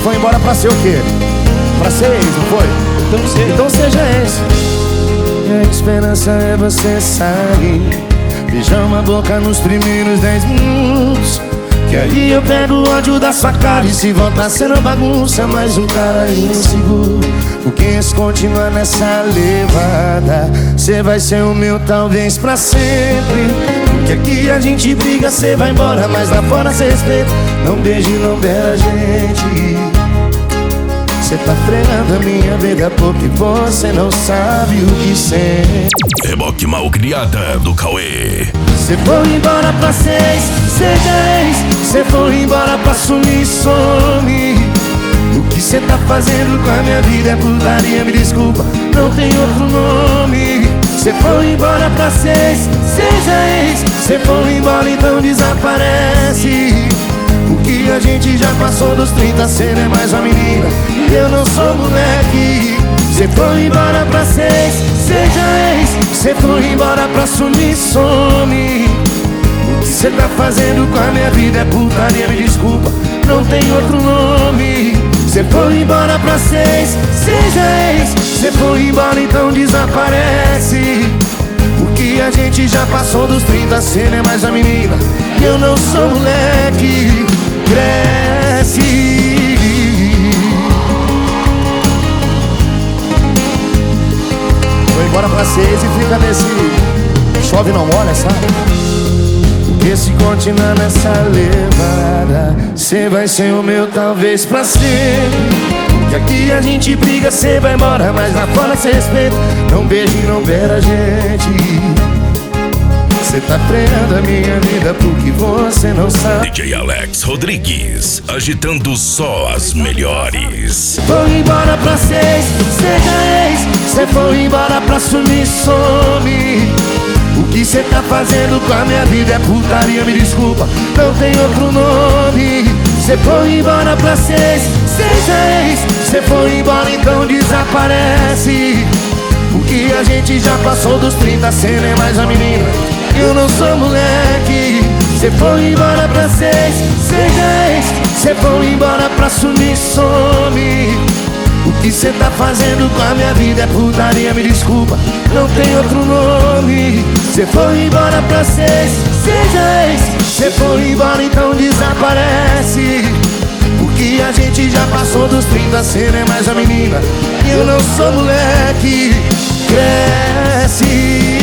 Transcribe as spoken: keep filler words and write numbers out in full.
foi embora pra ser o quê? Pra ser ex, não foi? Então seja, então seja ex. Minha esperança é você sair, beijar uma boca nos primeiros dez minutos, que aí eu pego o ódio da sua cara. E se voltar sendo bagunça, mais um cara inseguro. Porque se continuar nessa levada, cê vai ser o meu talvez pra sempre. Porque aqui a gente briga, cê vai embora, mas lá fora cê respeita. Não beije, não beira a gente. Cê tá frenando a minha vida porque você não sabe o que sente. Reboque Malcriada do Cauê. Cê foi embora pra seis, seja ex. Cê foi embora pra sumir, some. O que cê tá fazendo com a minha vida é putaria, me desculpa, não tem outro nome. Cê foi embora pra seis, seja ex. Cê foi embora, então desaparece. O que a gente já passou dos trinta, cê não é mais uma menina e eu não sou moleque. Cê foi embora pra seis, seja ex. Cê foi embora pra sumir, some. O que cê tá fazendo com a minha vida é putaria, me desculpa, não tem outro nome. Cê foi embora pra seis, seja ex. Cê foi embora, então desaparece. O que a gente já passou dos trinta, cê não é mais a menina e eu não sou moleque. Cresce. Foi embora pra seis e fica nesse chove não molha, sabe? Porque se continuar nessa levada, cê vai ser o meu talvez pra sempre. Que aqui a gente briga, cê vai embora, mas lá fora cê respeita. Não beije, não beira a gente. Cê tá freando a minha vida porque você não sabe. D J Alex Rodrigues, agitando só as melhores. Foi embora pra seis, seja ex. Cê foi embora pra sumir, some. O que cê tá fazendo com a minha vida é putaria, me desculpa, não tem outro nome. Cê foi embora pra seis, seja ex. Cê foi embora, então desaparece. O que a gente já passou dos trinta, cê não é mais a menina, eu não sou moleque. Cê foi embora pra seis, seja ex. Cê foi embora pra sumir, some. O que cê tá fazendo com a minha vida é putaria, me desculpa, não tem outro nome. Cê foi embora pra seis, seja ex. Cê foi embora, então desaparece. O que a gente já passou dos trinta, cê não é mais a menina, eu não sou moleque. Cresce.